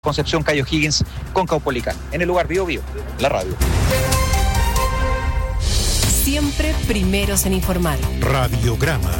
Concepción, Cayo Higgins con Caupolicán. En el lugar Bio Bio, la radio. Siempre primeros en informar. Radiograma.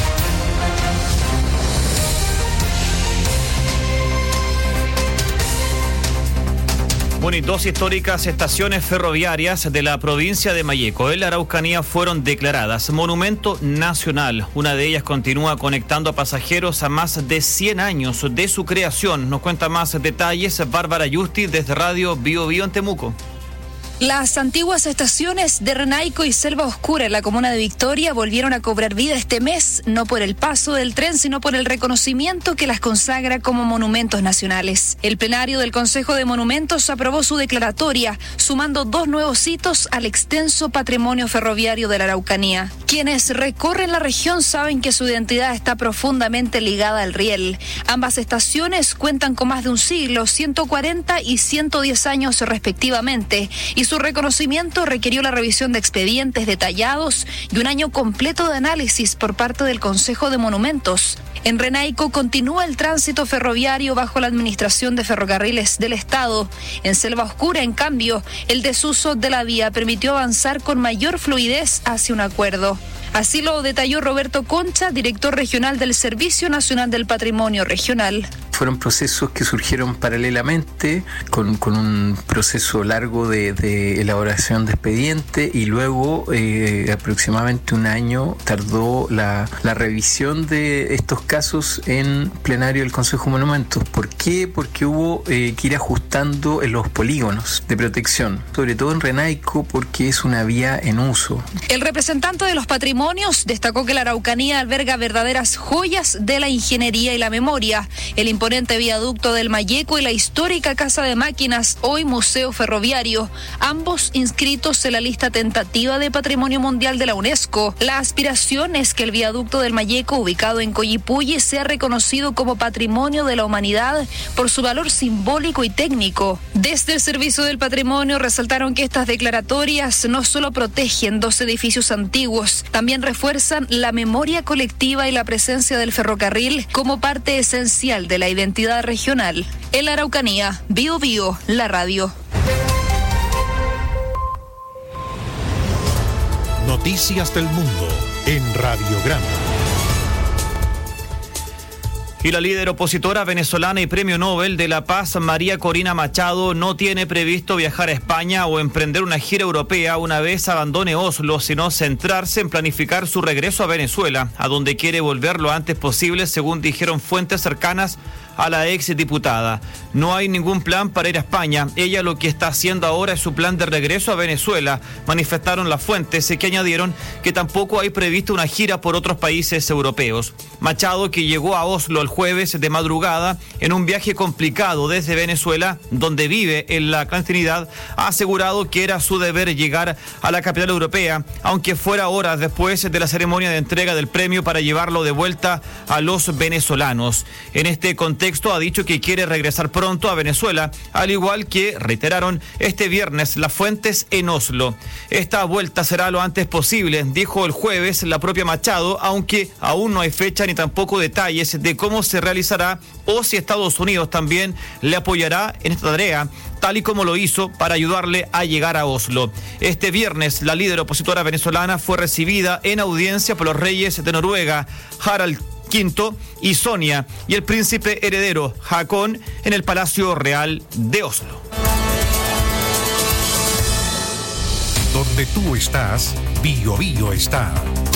Bueno, y dos históricas estaciones ferroviarias de la provincia de Malleco, en la Araucanía, fueron declaradas Monumento Nacional. Una de ellas continúa conectando a pasajeros a más de 100 años de su creación. Nos cuenta más detalles Bárbara Yusti desde Radio Bio Bio en Temuco. Las antiguas estaciones de Renaico y Selva Oscura en la comuna de Victoria volvieron a cobrar vida este mes, no por el paso del tren, sino por el reconocimiento que las consagra como monumentos nacionales. El plenario del Consejo de Monumentos aprobó su declaratoria, sumando 2 nuevos hitos al extenso patrimonio ferroviario de la Araucanía. Quienes recorren la región saben que su identidad está profundamente ligada al riel. Ambas estaciones cuentan con más de un siglo, 140 y 110 años respectivamente, y su reconocimiento requirió la revisión de expedientes detallados y un año completo de análisis por parte del Consejo de Monumentos. En Renaico continúa el tránsito ferroviario bajo la administración de Ferrocarriles del Estado. En Selva Oscura, en cambio, el desuso de la vía permitió avanzar con mayor fluidez hacia un acuerdo. Así lo detalló Roberto Concha, director regional del Servicio Nacional del Patrimonio Regional. Fueron procesos que surgieron paralelamente con un proceso largo de elaboración de expediente, y luego aproximadamente un año tardó la revisión de estos casos en plenario del Consejo de Monumentos. ¿Por qué? Porque hubo que ir ajustando en los polígonos de protección, sobre todo en Renaico, porque es una vía en uso. El representante de los patrimonios destacó que la Araucanía alberga verdaderas joyas de la ingeniería y la memoria. El imponente viaducto del Malleco y la histórica Casa de Máquinas, hoy Museo Ferroviario, ambos inscritos en la lista tentativa de Patrimonio Mundial de la UNESCO. La aspiración es que el viaducto del Malleco, ubicado en Coyipulli, sea reconocido como Patrimonio de la Humanidad por su valor simbólico y técnico. Desde el Servicio del Patrimonio resaltaron que estas declaratorias no solo protegen 2 edificios antiguos, también refuerzan la memoria colectiva y la presencia del ferrocarril como parte esencial de la identidad regional. En la Araucanía, Bio Bio, la radio. Noticias del mundo en Radiograma. Y la líder opositora venezolana y premio Nobel de la Paz, María Corina Machado, no tiene previsto viajar a España o emprender una gira europea una vez abandone Oslo, sino centrarse en planificar su regreso a Venezuela, a donde quiere volver lo antes posible, según dijeron fuentes cercanas a la exdiputada. No hay ningún plan para ir a España. Ella lo que está haciendo ahora es su plan de regreso a Venezuela, manifestaron las fuentes, que añadieron que tampoco hay previsto una gira por otros países europeos. Machado, que llegó a Oslo el jueves de madrugada en un viaje complicado desde Venezuela, donde vive en la clandestinidad, ha asegurado que era su deber llegar a la capital europea, aunque fuera horas después de la ceremonia de entrega del premio para llevarlo de vuelta a los venezolanos. En este contexto ha dicho que quiere regresar pronto a Venezuela, al igual que reiteraron este viernes las fuentes en Oslo. Esta vuelta será lo antes posible, dijo el jueves la propia Machado, aunque aún no hay fecha ni tampoco detalles de cómo se realizará o si Estados Unidos también le apoyará en esta tarea, tal y como lo hizo para ayudarle a llegar a Oslo. Este viernes, la líder opositora venezolana fue recibida en audiencia por los reyes de Noruega, Harald V y Sonia, y el príncipe heredero Haakon en el Palacio Real de Oslo. Donde tú estás, Bio Bio está.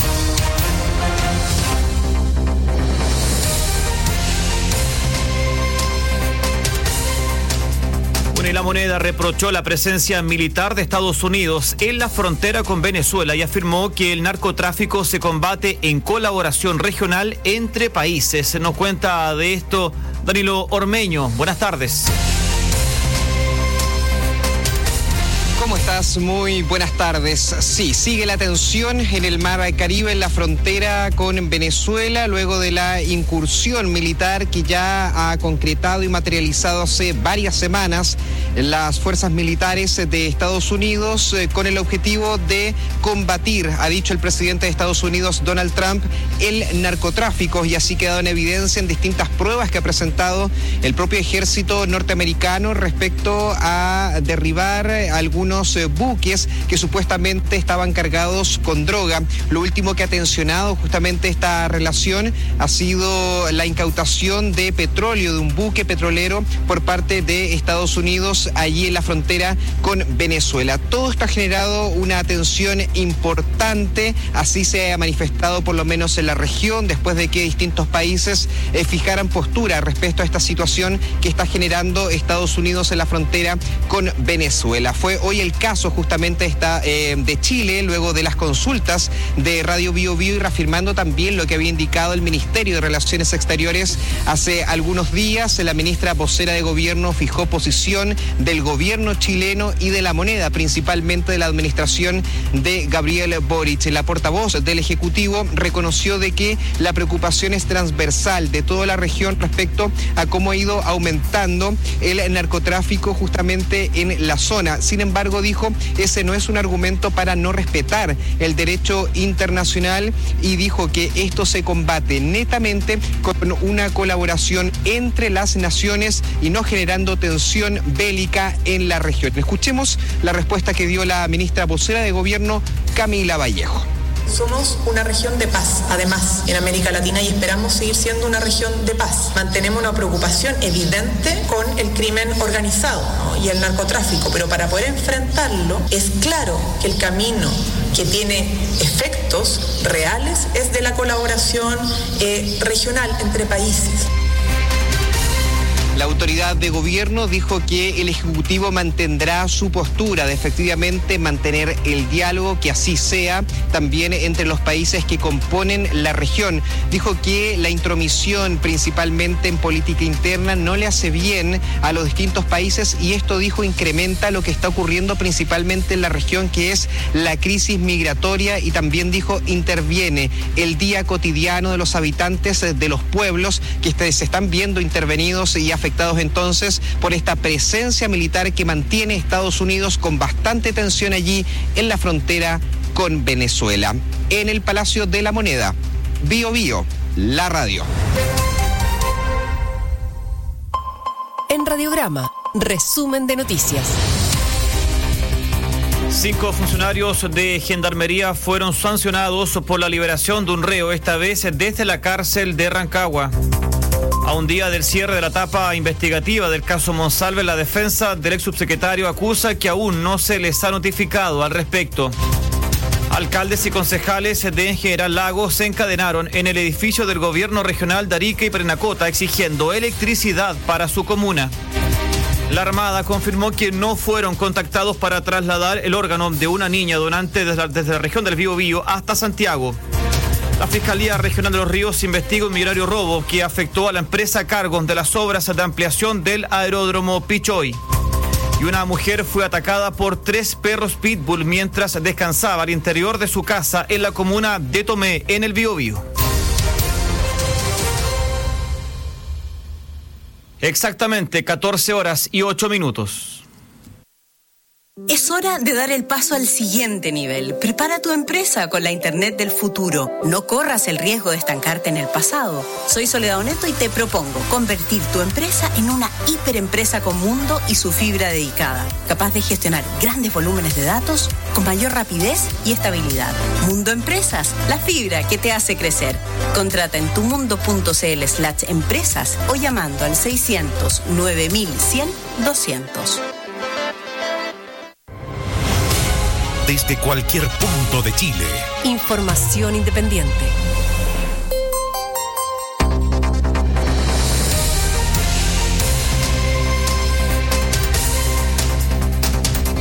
Y La Moneda reprochó la presencia militar de Estados Unidos en la frontera con Venezuela y afirmó que el narcotráfico se combate en colaboración regional entre países. Nos cuenta de esto Danilo Ormeño. Buenas tardes. ¿Cómo estás? Muy buenas tardes. Sí, sigue la tensión en el Mar Caribe, en la frontera con Venezuela, luego de la incursión militar que ya ha concretado y materializado hace varias semanas las fuerzas militares de Estados Unidos con el objetivo de combatir, ha dicho el presidente de Estados Unidos, Donald Trump, el narcotráfico, y así ha quedado en evidencia en distintas pruebas que ha presentado el propio ejército norteamericano respecto a derribar algunos buques que supuestamente estaban cargados con droga. Lo último que ha tensionado justamente esta relación ha sido la incautación de petróleo de un buque petrolero por parte de Estados Unidos allí en la frontera con Venezuela. Todo esto ha generado una tensión importante, así se ha manifestado por lo menos en la región, después de que distintos países fijaran postura respecto a esta situación que está generando Estados Unidos en la frontera con Venezuela. Fue hoy el caso justamente de Chile, luego de las consultas de Radio Bio Bio, y reafirmando también lo que había indicado el Ministerio de Relaciones Exteriores hace algunos días. La ministra vocera de gobierno fijó posición del gobierno chileno y de la moneda, principalmente de la administración de Gabriel Boric. La portavoz del Ejecutivo reconoció de que la preocupación es transversal de toda la región respecto a cómo ha ido aumentando el narcotráfico justamente en la zona. Sin embargo, dijo, ese no es un argumento para no respetar el derecho internacional, y dijo que esto se combate netamente con una colaboración entre las naciones y no generando tensión bélica en la región. Escuchemos la respuesta que dio la ministra vocera de gobierno, Camila Vallejo. Somos una región de paz, además, en América Latina, y esperamos seguir siendo una región de paz. Mantenemos una preocupación evidente con el crimen organizado, ¿no?, y el narcotráfico, pero para poder enfrentarlo es claro que el camino que tiene efectos reales es de la colaboración regional entre países. La autoridad de gobierno dijo que el Ejecutivo mantendrá su postura de efectivamente mantener el diálogo, que así sea, también entre los países que componen la región. Dijo que la intromisión principalmente en política interna no le hace bien a los distintos países, y esto, dijo, incrementa lo que está ocurriendo principalmente en la región, que es la crisis migratoria, y también, dijo, interviene el día cotidiano de los habitantes de los pueblos que se están viendo intervenidos y afectados entonces por esta presencia militar que mantiene Estados Unidos con bastante tensión allí en la frontera con Venezuela. En el Palacio de la Moneda, Bio Bio, la radio. En Radiograma, resumen de noticias. 5 funcionarios de Gendarmería fueron sancionados por la liberación de un reo, esta vez desde la cárcel de Rancagua. A un día del cierre de la etapa investigativa del caso Monsalve, la defensa del ex subsecretario acusa que aún no se les ha notificado al respecto. Alcaldes y concejales de General Lagos se encadenaron en el edificio del gobierno regional de Arica y Parinacota exigiendo electricidad para su comuna. La Armada confirmó que no fueron contactados para trasladar el órgano de una niña donante desde la región del Biobío hasta Santiago. La Fiscalía Regional de los Ríos investiga un millonario robo que afectó a la empresa a cargo de las obras de ampliación del aeródromo Pichoy. Y una mujer fue atacada por 3 perros pitbull mientras descansaba al interior de su casa en la comuna de Tomé, en el Biobío. Exactamente 14:08. Es hora de dar el paso al siguiente nivel. Prepara tu empresa con la Internet del futuro. No corras el riesgo de estancarte en el pasado. Soy Soledad Oneto y te propongo convertir tu empresa en una hiperempresa con mundo y su fibra dedicada, capaz de gestionar grandes volúmenes de datos con mayor rapidez y estabilidad. Mundo Empresas, la fibra que te hace crecer. Contrata en tumundo.cl/empresas o llamando al 600 9100 200. Desde cualquier punto de Chile. Información independiente.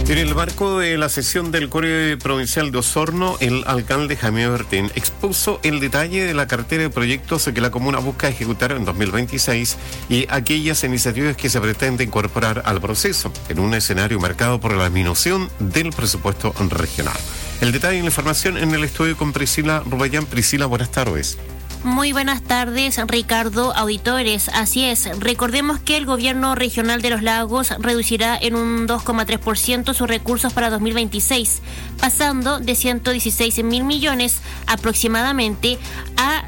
En el marco de la sesión del Core Provincial de Osorno, el alcalde Jaime Bertín expuso el detalle de la cartera de proyectos que la comuna busca ejecutar en 2026 y aquellas iniciativas que se pretende incorporar al proceso, en un escenario marcado por la disminución del presupuesto regional. El detalle y la información en el estudio con Priscila Rubellán. Priscila, buenas tardes. Muy buenas tardes, Ricardo, auditores. Así es, recordemos que el gobierno regional de Los Lagos reducirá en un 2,3% sus recursos para 2026, pasando de 116.000 millones aproximadamente a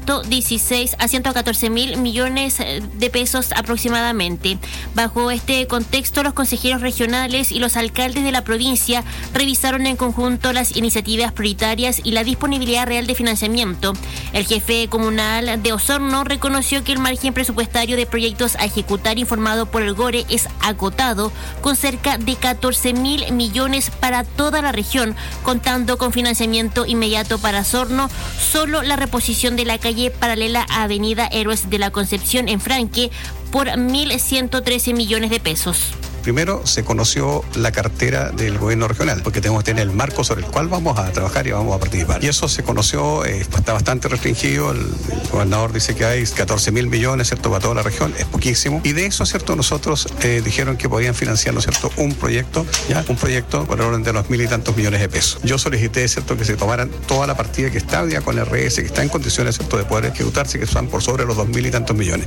114.000 millones de pesos aproximadamente. Bajo este contexto, los consejeros regionales y los alcaldes de la provincia revisaron en conjunto las iniciativas prioritarias y la disponibilidad real de financiamiento. El jefe comunal de Osorno reconoció que el margen presupuestario de proyectos a ejecutar informado por el GORE es acotado, con cerca de 14.000 millones para toda la región, contando con financiamiento inmediato para Osorno. Solo la reposición de la calle paralela a Avenida Héroes de la Concepción en Franque por 1.113 millones de pesos. Primero se conoció la cartera del gobierno regional, porque tenemos que tener el marco sobre el cual vamos a trabajar y vamos a participar. Y eso se conoció, está bastante restringido. El gobernador dice que hay 14.000 millones, ¿cierto?, para toda la región, es poquísimo. Y de eso, ¿cierto?, nosotros dijeron que podían financiar, ¿no es cierto?, un proyecto por el orden de los 1.000 y tantos millones de pesos. Yo solicité, ¿cierto?, que se tomaran toda la partida que está ya con el RS, que está en condiciones, ¿cierto?, de poder ejecutarse, que están por sobre los 2.000 y tantos millones.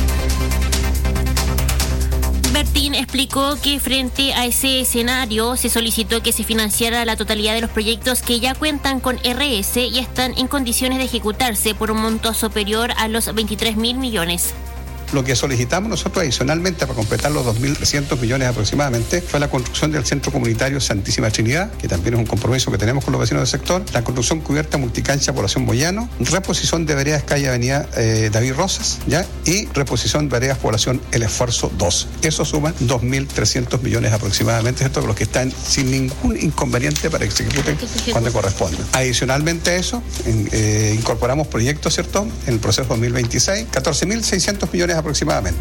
Bertín explicó que frente a ese escenario se solicitó que se financiara la totalidad de los proyectos que ya cuentan con RS y están en condiciones de ejecutarse por un monto superior a los 23.000 millones. Lo que solicitamos nosotros adicionalmente para completar los 2.300 millones aproximadamente fue la construcción del Centro Comunitario Santísima Trinidad, que también es un compromiso que tenemos con los vecinos del sector, la construcción cubierta multicancha Población Moyano, reposición de veredas calle Avenida David Rosas, y reposición de veredas Población El Esfuerzo 2. Eso suma 2.300 millones aproximadamente, ¿cierto?, los que están sin ningún inconveniente para que se ejecuten cuando corresponda. Adicionalmente a eso, incorporamos proyectos, ¿cierto?, en el proceso 2026, 14.600 millones aproximadamente.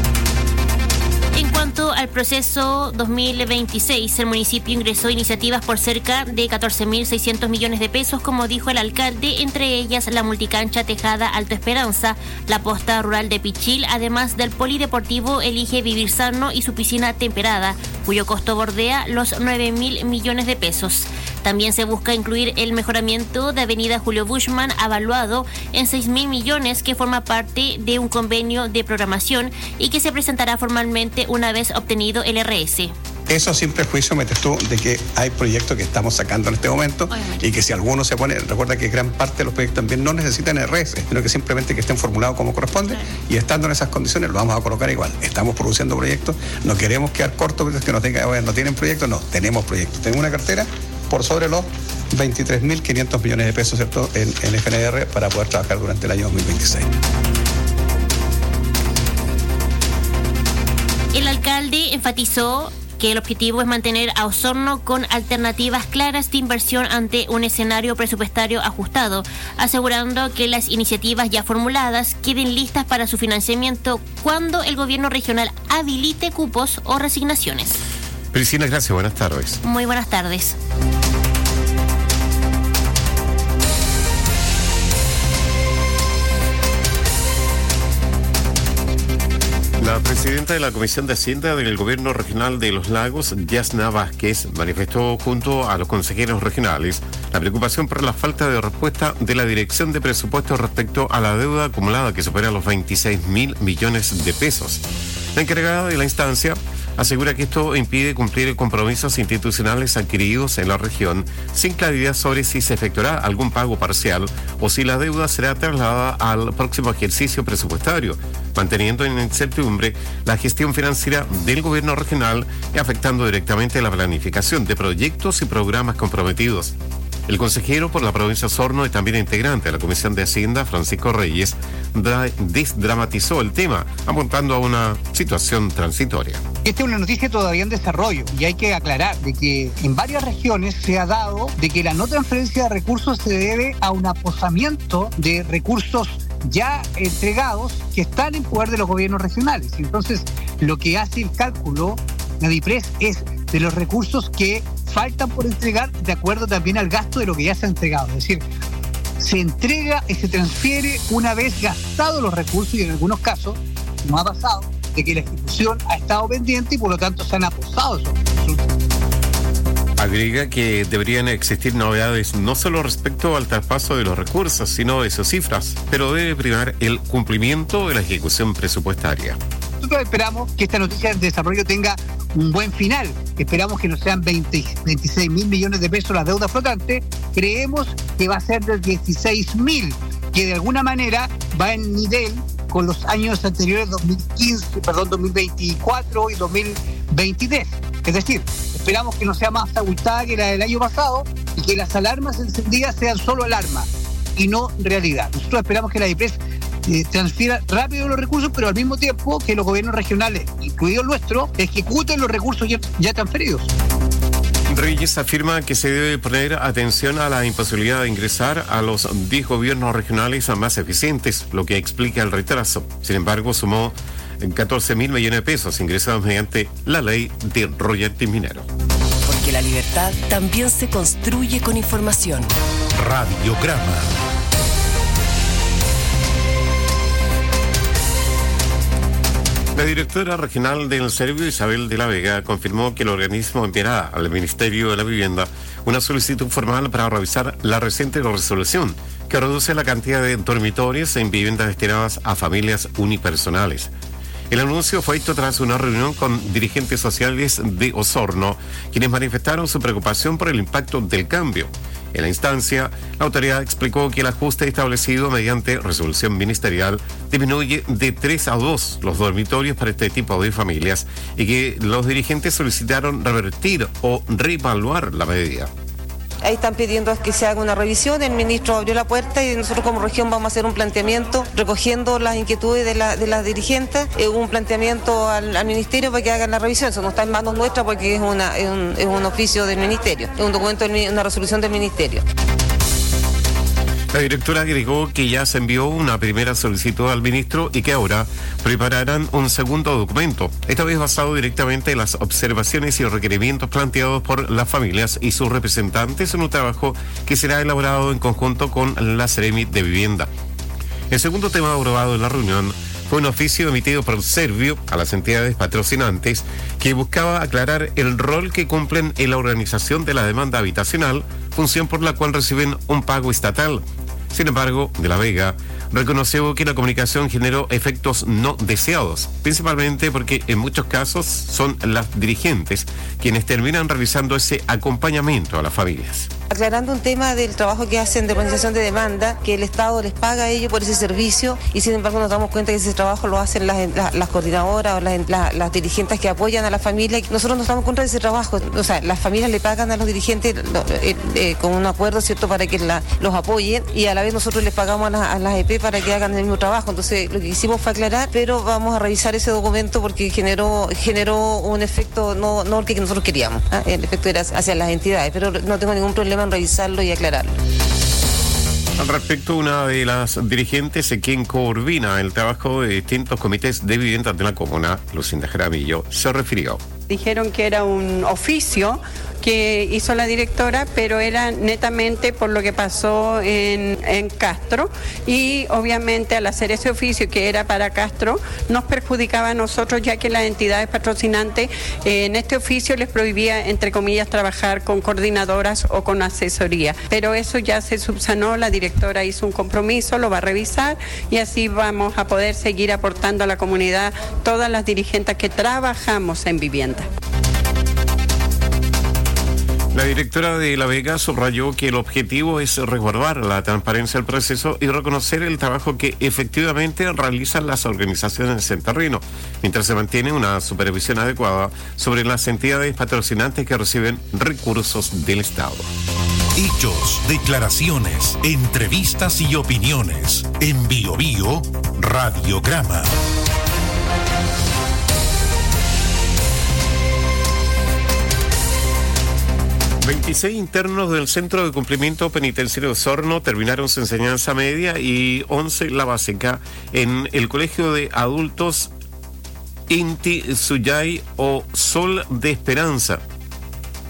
En cuanto al proceso 2026, el municipio ingresó iniciativas por cerca de 14.600 millones de pesos, como dijo el alcalde, entre ellas la multicancha Tejada Alto Esperanza, la posta rural de Pichil, además del polideportivo Elige Vivir Sano y su piscina temperada, cuyo costo bordea los 9.000 millones de pesos. También se busca incluir el mejoramiento de Avenida Julio Bushman, avaluado en 6.000 millones, que forma parte de un convenio de programación y que se presentará formalmente una vez obtenido el RS. Eso sin prejuicio, metes tú, de que hay proyectos que estamos sacando en este momento y que si alguno se pone, recuerda que gran parte de los proyectos también no necesitan RS, sino que simplemente que estén formulados como corresponde, y estando en esas condiciones lo vamos a colocar igual. Estamos produciendo proyectos, no queremos quedar cortos, que nos digan, no tienen proyectos, no, tenemos proyectos. Tenemos una cartera por sobre los 23.500 millones de pesos, ¿cierto?, en FNR para poder trabajar durante el año 2026. El alcalde enfatizó que el objetivo es mantener a Osorno con alternativas claras de inversión ante un escenario presupuestario ajustado, asegurando que las iniciativas ya formuladas queden listas para su financiamiento cuando el gobierno regional habilite cupos o resignaciones. Priscila, gracias. Buenas tardes. Muy buenas tardes. La presidenta de la Comisión de Hacienda del Gobierno Regional de Los Lagos, Yasna Vázquez, manifestó junto a los consejeros regionales la preocupación por la falta de respuesta de la Dirección de Presupuestos respecto a la deuda acumulada que supera los 26.000 millones de pesos. La encargada de la instancia asegura que esto impide cumplir compromisos institucionales adquiridos en la región, sin claridad sobre si se efectuará algún pago parcial o si la deuda será trasladada al próximo ejercicio presupuestario, manteniendo en incertidumbre la gestión financiera del gobierno regional y afectando directamente la planificación de proyectos y programas comprometidos. El consejero por la provincia de Osorno y también integrante de la Comisión de Hacienda, Francisco Reyes, desdramatizó el tema, apuntando a una situación transitoria. Esta es una noticia todavía en desarrollo y hay que aclarar de que en varias regiones se ha dado de que la no transferencia de recursos se debe a un aposamiento de recursos ya entregados que están en poder de los gobiernos regionales. Entonces, lo que hace el cálculo, la DIPRES, es de los recursos que faltan por entregar de acuerdo también al gasto de lo que ya se ha entregado. Es decir, se entrega y se transfiere una vez gastados los recursos, y en algunos casos no ha pasado de que la ejecución ha estado pendiente y por lo tanto se han aposado esos recursos. Agrega que deberían existir novedades no solo respecto al traspaso de los recursos, sino de sus cifras, pero debe primar el cumplimiento de la ejecución presupuestaria. Nosotros esperamos que esta noticia de desarrollo tenga un buen final. Esperamos que no sean 26 mil millones de pesos la deuda flotante. Creemos que va a ser de 16.000, que de alguna manera va en nivel con los años anteriores, 2024 y 2023. Es decir, esperamos que no sea más abultada que la del año pasado y que las alarmas encendidas sean solo alarmas y no realidad. Nosotros esperamos que la DIPRES transfiera rápido los recursos, pero al mismo tiempo que los gobiernos regionales, incluido el nuestro, ejecuten los recursos ya transferidos. Reyes afirma que se debe poner atención a la imposibilidad de ingresar a los 10 gobiernos regionales más eficientes, lo que explica el retraso. Sin embargo, sumó 14.000 millones de pesos ingresados mediante la ley de royalty minero. Porque la libertad también se construye con información. Radiograma. La directora regional del Servio, Isabel de la Vega, confirmó que el organismo enviará al Ministerio de la Vivienda una solicitud formal para revisar la reciente resolución que reduce la cantidad de dormitorios en viviendas destinadas a familias unipersonales. El anuncio fue hecho tras una reunión con dirigentes sociales de Osorno, quienes manifestaron su preocupación por el impacto del cambio. En la instancia, la autoridad explicó que el ajuste establecido mediante resolución ministerial disminuye de 3 a 2 los dormitorios para este tipo de familias y que los dirigentes solicitaron revertir o reevaluar la medida. Ahí están pidiendo que se haga una revisión, el ministro abrió la puerta y nosotros como región vamos a hacer un planteamiento recogiendo las inquietudes de las dirigentes, un planteamiento al ministerio para que hagan la revisión. Eso no está en manos nuestras porque es un oficio del ministerio, es un documento, una resolución del ministerio. La directora agregó que ya se envió una primera solicitud al ministro y que ahora prepararán un segundo documento, esta vez basado directamente en las observaciones y requerimientos planteados por las familias y sus representantes en un trabajo que será elaborado en conjunto con la Seremi de Vivienda. El segundo tema aprobado en la reunión fue un oficio emitido por Servio a las entidades patrocinantes que buscaba aclarar el rol que cumplen en la organización de la demanda habitacional, función por la cual reciben un pago estatal. Sin embargo, de la Vega reconoció que la comunicación generó efectos no deseados, principalmente porque en muchos casos son las dirigentes quienes terminan realizando ese acompañamiento a las familias. Aclarando un tema del trabajo que hacen de organización de demanda, que el Estado les paga a ellos por ese servicio y sin embargo nos damos cuenta que ese trabajo lo hacen las coordinadoras o las dirigentes que apoyan a la familia. Nosotros no estamos en contra de ese trabajo, o sea, las familias le pagan a los dirigentes con un acuerdo, ¿cierto?, para que los apoyen y a la vez nosotros les pagamos a las EP para que hagan el mismo trabajo. Entonces lo que hicimos fue aclarar, pero vamos a revisar ese documento porque generó un efecto no el que nosotros queríamos, ¿eh? El efecto era hacia las entidades, pero no tengo ningún problema en revisarlo y aclararlo. Al respecto, una de las dirigentes quien coordina el trabajo de distintos comités de vivienda de la comuna, Lucinda Jaramillo, se refirió. Dijeron que era un oficio que hizo la directora, pero era netamente por lo que pasó en Castro y obviamente al hacer ese oficio que era para Castro nos perjudicaba a nosotros, ya que las entidades patrocinantes en este oficio les prohibía, entre comillas, trabajar con coordinadoras o con asesoría, pero eso ya se subsanó, la directora hizo un compromiso, lo va a revisar y así vamos a poder seguir aportando a la comunidad todas las dirigentes que trabajamos en vivienda. La directora de La Vega subrayó que el objetivo es resguardar la transparencia del proceso y reconocer el trabajo que efectivamente realizan las organizaciones en terreno, mientras se mantiene una supervisión adecuada sobre las entidades patrocinantes que reciben recursos del Estado. Hechos, declaraciones, entrevistas y opiniones. En Bio Bio, Radiograma. 26 internos del Centro de Cumplimiento Penitenciario de Osorno terminaron su enseñanza media y 11 la básica en el Colegio de Adultos Inti Suyay o Sol de Esperanza,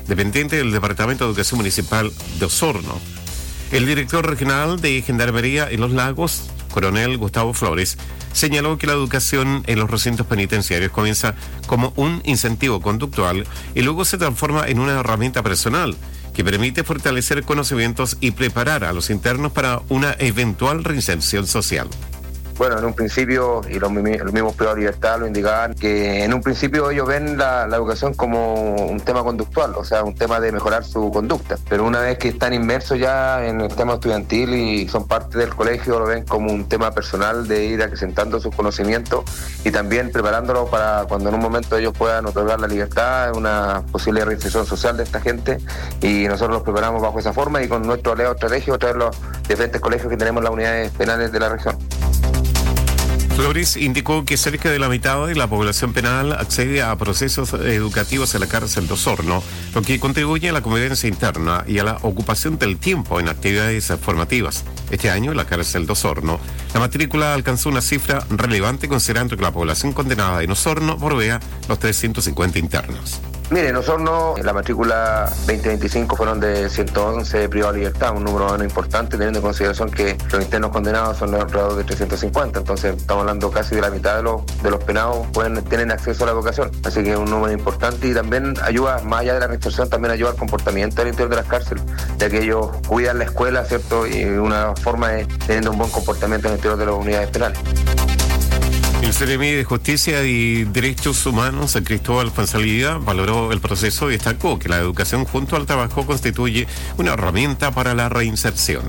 dependiente del Departamento de Educación Municipal de Osorno. El director regional de Gendarmería en Los Lagos, coronel Gustavo Flores, señaló que la educación en los recintos penitenciarios comienza como un incentivo conductual y luego se transforma en una herramienta personal que permite fortalecer conocimientos y preparar a los internos para una eventual reinserción social. Bueno, en un principio, y los mismos privados de libertad lo indicaban, que en un principio ellos ven la educación como un tema conductual, o sea, un tema de mejorar su conducta. Pero una vez que están inmersos ya en el tema estudiantil y son parte del colegio, lo ven como un tema personal de ir acrecentando sus conocimientos y también preparándolo para cuando en un momento ellos puedan otorgar la libertad, una posible reinserción social de esta gente. Y nosotros los preparamos bajo esa forma y con nuestro aliado estratégico a través de los diferentes colegios que tenemos en las unidades penales de la región. Flores indicó que cerca de la mitad de la población penal accede a procesos educativos en la cárcel de Osorno, lo que contribuye a la convivencia interna y a la ocupación del tiempo en actividades formativas. Este año, en la cárcel de Osorno, la matrícula alcanzó una cifra relevante considerando que la población condenada en Osorno bordea los 350 internos. Mire, en Osorno la matrícula 2025 fueron de 111 privados de libertad, un número importante teniendo en consideración que los internos condenados son alrededor de 350, entonces estamos hablando casi de la mitad de los penados tienen acceso a la educación, así que es un número importante y también ayuda, más allá de la reinserción, también ayuda al comportamiento al interior de las cárceles, ya que ellos cuidan la escuela, ¿cierto? Y una forma es teniendo un buen comportamiento en el interior de las unidades penales. El Seremi de Justicia y Derechos Humanos, Cristóbal Fonsalida, valoró el proceso y destacó que la educación junto al trabajo constituye una herramienta para la reinserción.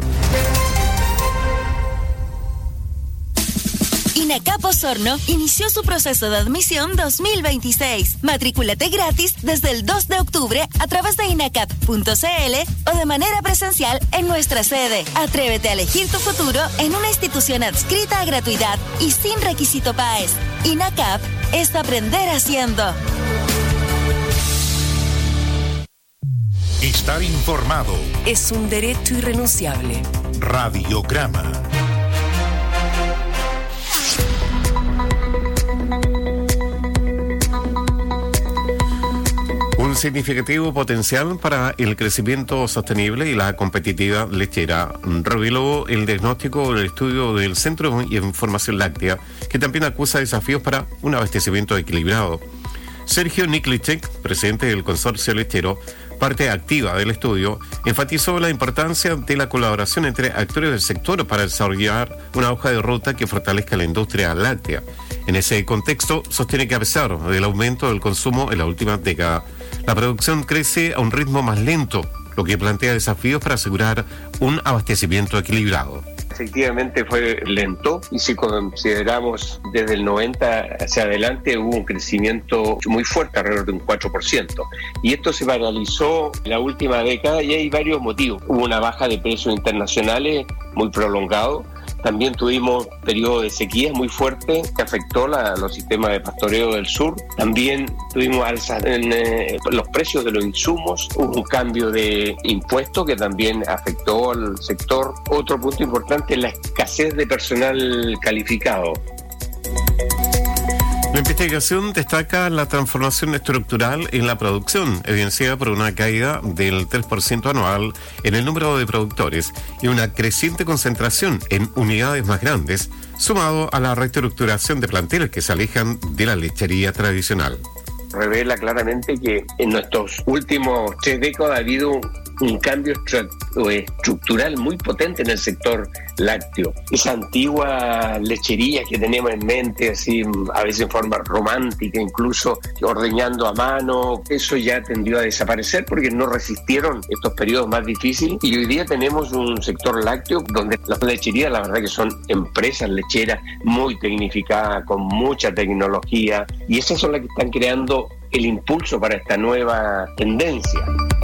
INACAP Osorno inició su proceso de admisión 2026. Matrículate gratis desde el 2 de octubre a través de inacap.cl o de manera presencial en nuestra sede. Atrévete a elegir tu futuro en una institución adscrita a gratuidad y sin requisito PAES. INACAP es aprender haciendo. Estar informado es un derecho irrenunciable. Radiograma. Un significativo potencial para el crecimiento sostenible y la competitividad lechera, reveló el diagnóstico del estudio del Centro de Información Láctea, que también acusa desafíos para un abastecimiento equilibrado. Sergio Niklicek, presidente del consorcio lechero, parte activa del estudio, enfatizó la importancia de la colaboración entre actores del sector para desarrollar una hoja de ruta que fortalezca la industria láctea. En ese contexto, sostiene que a pesar del aumento del consumo en la última década, la producción crece a un ritmo más lento, lo que plantea desafíos para asegurar un abastecimiento equilibrado. Efectivamente fue lento y si consideramos desde el 90 hacia adelante hubo un crecimiento muy fuerte, alrededor de un 4%. Y esto se paralizó en la última década y hay varios motivos. Hubo una baja de precios internacionales muy prolongado. También tuvimos un periodo de sequía muy fuerte que afectó los sistemas de pastoreo del sur. También tuvimos alzas en los precios de los insumos. Hubo un cambio de impuestos que también afectó al sector. Otro punto importante es la escasez de personal calificado. La investigación destaca la transformación estructural en la producción, evidenciada por una caída del 3% anual en el número de productores y una creciente concentración en unidades más grandes, sumado a la reestructuración de planteles que se alejan de la lechería tradicional. Revela claramente que en nuestros últimos 3 décadas ha habido un cambio estructural muy potente en el sector lácteo. Esa antigua lechería que tenemos en mente, así a veces en forma romántica, incluso ordeñando a mano, eso ya tendió a desaparecer porque no resistieron estos periodos más difíciles y hoy día tenemos un sector lácteo donde las lecherías, la verdad que son empresas lecheras muy tecnificadas, con mucha tecnología y esas son las que están creando el impulso para esta nueva tendencia.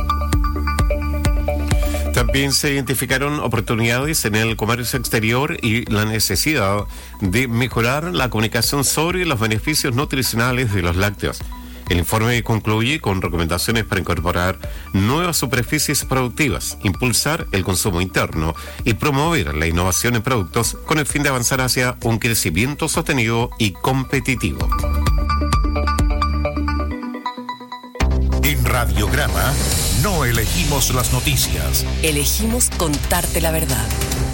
También se identificaron oportunidades en el comercio exterior y la necesidad de mejorar la comunicación sobre los beneficios nutricionales de los lácteos. El informe concluye con recomendaciones para incorporar nuevas superficies productivas, impulsar el consumo interno y promover la innovación en productos con el fin de avanzar hacia un crecimiento sostenido y competitivo. En Radiograma no elegimos las noticias. Elegimos contarte la verdad.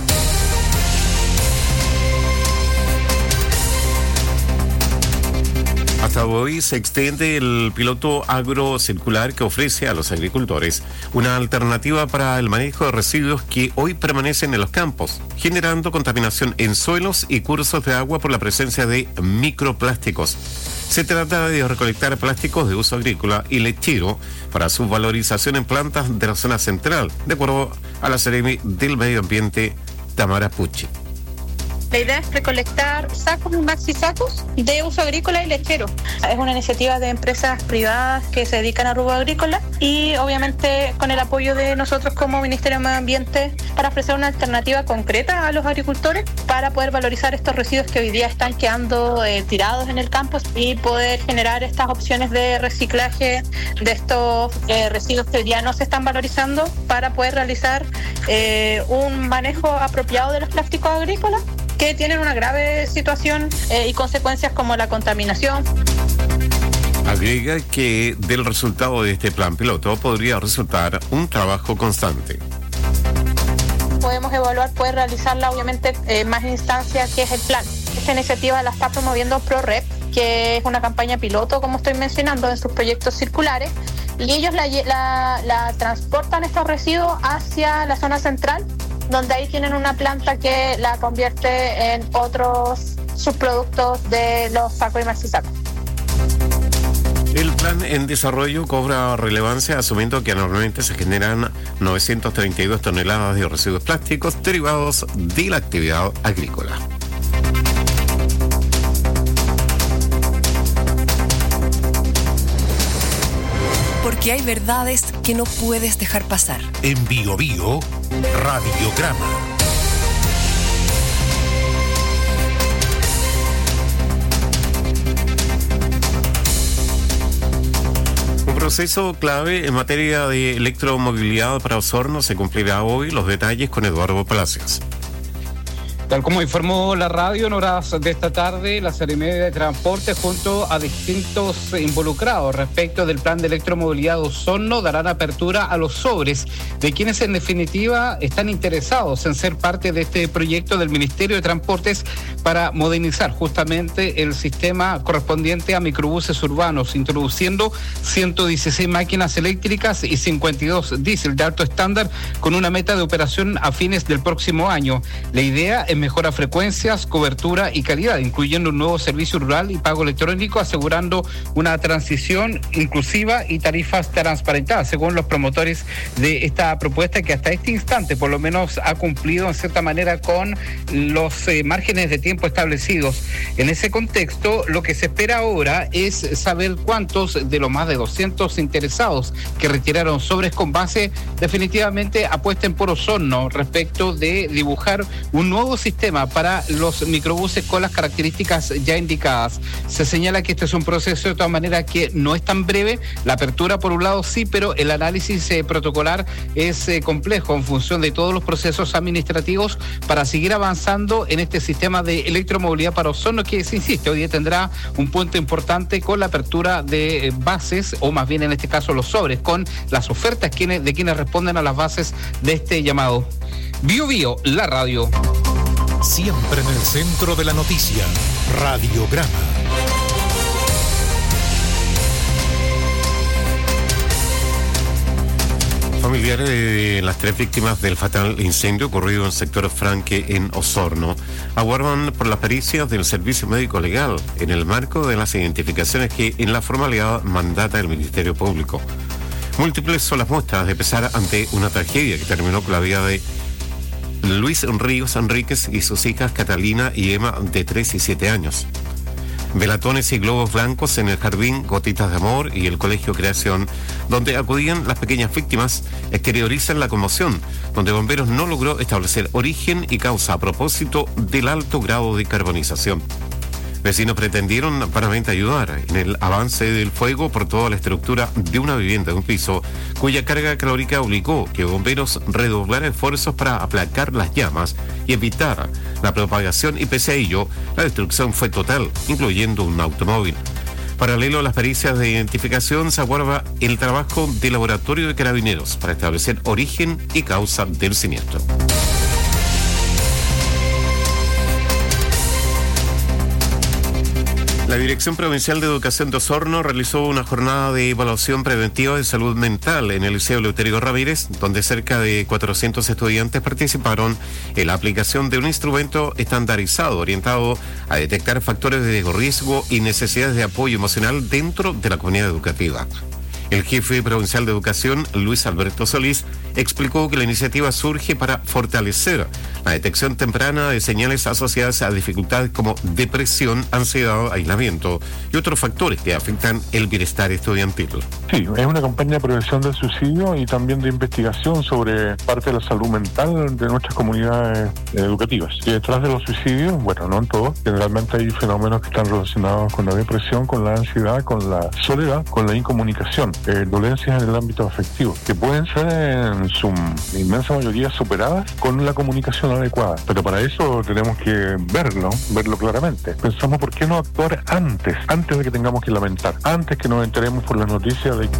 Hasta hoy se extiende el piloto agrocircular que ofrece a los agricultores una alternativa para el manejo de residuos que hoy permanecen en los campos, generando contaminación en suelos y cursos de agua por la presencia de microplásticos. Se trata de recolectar plásticos de uso agrícola y lechero para su valorización en plantas de la zona central, de acuerdo a la Seremi del Medio Ambiente, Tamara Pucci. La idea es recolectar sacos y maxi sacos de uso agrícola y lechero. Es una iniciativa de empresas privadas que se dedican a rubro agrícola y obviamente con el apoyo de nosotros como Ministerio de Medio Ambiente para ofrecer una alternativa concreta a los agricultores para poder valorizar estos residuos que hoy día están quedando tirados en el campo y poder generar estas opciones de reciclaje de estos residuos que hoy día no se están valorizando para poder realizar un manejo apropiado de los plásticos agrícolas que tienen una grave situación y consecuencias como la contaminación. Agrega que del resultado de este plan piloto podría resultar un trabajo constante. Podemos evaluar, poder realizarla obviamente más instancias que es el plan. Esta iniciativa la está promoviendo ProRep, que es una campaña piloto, como estoy mencionando, en sus proyectos circulares, y ellos la transportan estos residuos hacia la zona central, donde ahí tienen una planta que la convierte en otros subproductos de los sacos y maxi sacos. El plan en desarrollo cobra relevancia asumiendo que anualmente se generan 932 toneladas de residuos plásticos derivados de la actividad agrícola. Porque hay verdades que no puedes dejar pasar. En Bio Bio, Radiograma. Un proceso clave en materia de electromovilidad para Osorno se cumplirá hoy. Los detalles con Eduardo Palacios. Tal como informó la radio, en horas de esta tarde, la Seremi de Transporte junto a distintos involucrados respecto del plan de electromovilidad de Osorno darán apertura a los sobres de quienes en definitiva están interesados en ser parte de este proyecto del Ministerio de Transportes para modernizar justamente el sistema correspondiente a microbuses urbanos, introduciendo 116 máquinas eléctricas y 52 diésel de alto estándar con una meta de operación a fines del próximo año. La idea es mejora frecuencias, cobertura y calidad, incluyendo un nuevo servicio rural y pago electrónico, asegurando una transición inclusiva y tarifas transparentadas, según los promotores de esta propuesta, que hasta este instante por lo menos ha cumplido en cierta manera con los márgenes de tiempo establecidos. En ese contexto, lo que se espera ahora es saber cuántos de los más de 200 interesados que retiraron sobres con base definitivamente apuesten por Osorno respecto de dibujar un nuevo sistema para los microbuses con las características ya indicadas. Se señala que este es un proceso de todas maneras que no es tan breve. La apertura por un lado sí, pero el análisis protocolar es complejo en función de todos los procesos administrativos para seguir avanzando en este sistema de electromovilidad para Osorno, que se insiste, hoy día tendrá un punto importante con la apertura de bases, o más bien en este caso los sobres, con las ofertas de quienes responden a las bases de este llamado. Bio Bio, la radio. Siempre en el centro de la noticia, Radiograma. Familiares de las 3 víctimas del fatal incendio ocurrido en el sector Franque en Osorno aguardan por las pericias del Servicio Médico Legal en el marco de las identificaciones que en la formalidad mandata el Ministerio Público. Múltiples son las muestras de pesar ante una tragedia que terminó con la vida de Luis Ríos Enríquez y sus hijas Catalina y Emma, de 3 y 7 años. Velatones y globos blancos en el jardín Gotitas de Amor y el Colegio Creación, donde acudían las pequeñas víctimas, exteriorizan la conmoción, donde Bomberos no logró establecer origen y causa a propósito del alto grado de carbonización. Vecinos pretendieron vanamente ayudar en el avance del fuego por toda la estructura de una vivienda de un piso, cuya carga calórica obligó que Bomberos redoblara esfuerzos para aplacar las llamas y evitar la propagación, y pese a ello, la destrucción fue total, incluyendo un automóvil. Paralelo a las pericias de identificación, se aguarda el trabajo del laboratorio de Carabineros para establecer origen y causa del siniestro. La Dirección Provincial de Educación de Osorno realizó una jornada de evaluación preventiva de salud mental en el Liceo Eleuterio Ramírez, donde cerca de 400 estudiantes participaron en la aplicación de un instrumento estandarizado orientado a detectar factores de riesgo y necesidades de apoyo emocional dentro de la comunidad educativa. El jefe provincial de Educación, Luis Alberto Solís, explicó que la iniciativa surge para fortalecer la detección temprana de señales asociadas a dificultades como depresión, ansiedad, aislamiento y otros factores que afectan el bienestar estudiantil. Sí, es una campaña de prevención del suicidio y también de investigación sobre parte de la salud mental de nuestras comunidades educativas. Y detrás de los suicidios, bueno, no en todos, generalmente hay fenómenos que están relacionados con la depresión, con la ansiedad, con la soledad, con la incomunicación, dolencias en el ámbito afectivo, que pueden ser en su inmensa mayoría superadas con la comunicación adecuada. Pero para eso tenemos que verlo claramente. Pensamos, ¿por qué no actuar antes de que tengamos que lamentar, antes que nos enteremos por las noticias de...